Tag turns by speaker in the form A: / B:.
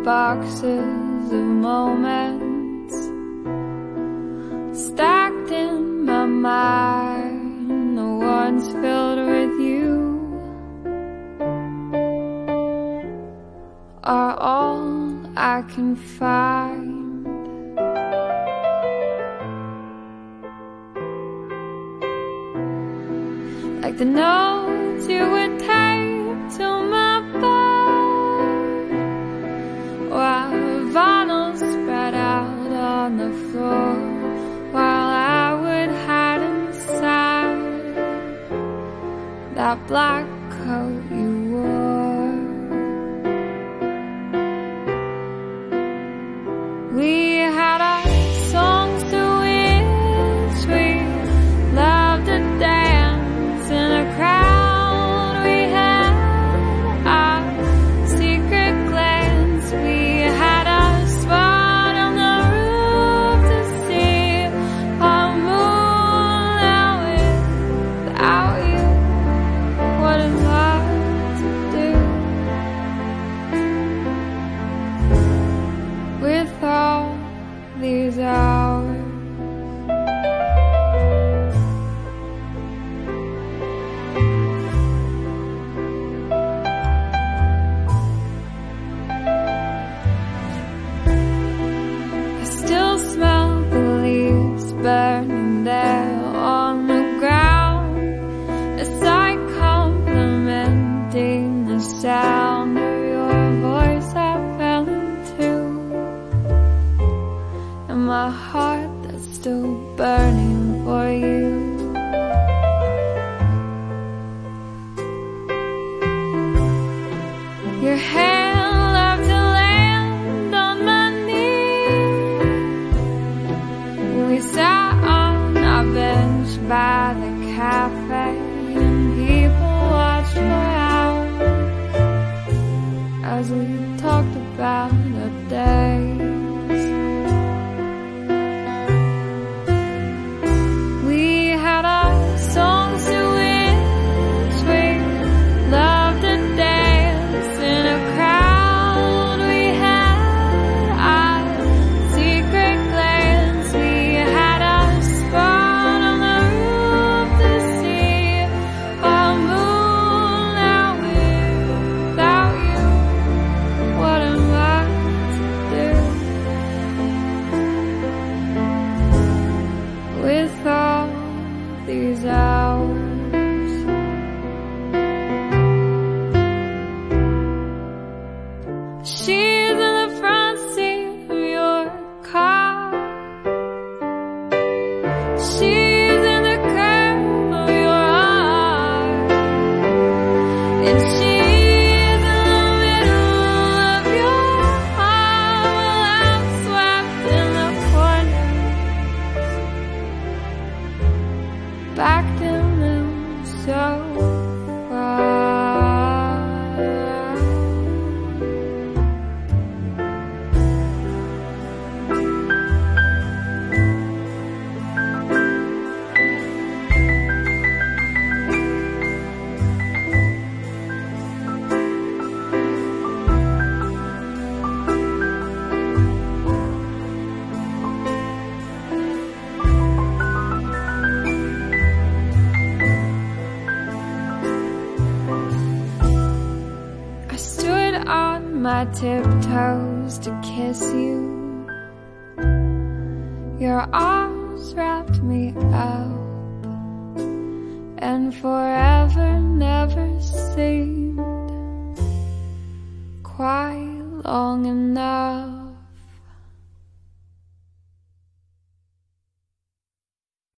A: boxes of moments stacked in my mind, the ones filled with you are all I can find. Like the notes you would tape to my bed, while vinyl spread out on the floor, while I would hide inside that black coat you wore. We had our songs to which we loved to dance in a crowd. We had our secret glance. We had our spot on the roof to see our moon. Without you, what am I to do with all these hours? I still smell the leaves burning there on the ground, as I complimenting the sound of your voice I fell into, and my heart that's still burning for you. Your hand loved to land on my knee. We sat on our bench by the cafe, and people watched for hours as we talked about our days. We had our songs to which we loved to dance in a crowd. We had our secret glance. We had our spot on the roof to see our moon. Now without you, what am I to do with all these hours? She's in the front seat of your car. She's in the curve of your heart, and she's in the middle of your heart. Well, I'm swept in the corners, backed in them so far. I stood on my tiptoes to kiss you. Your arms wrapped me up, and forever never seemed quite long enough.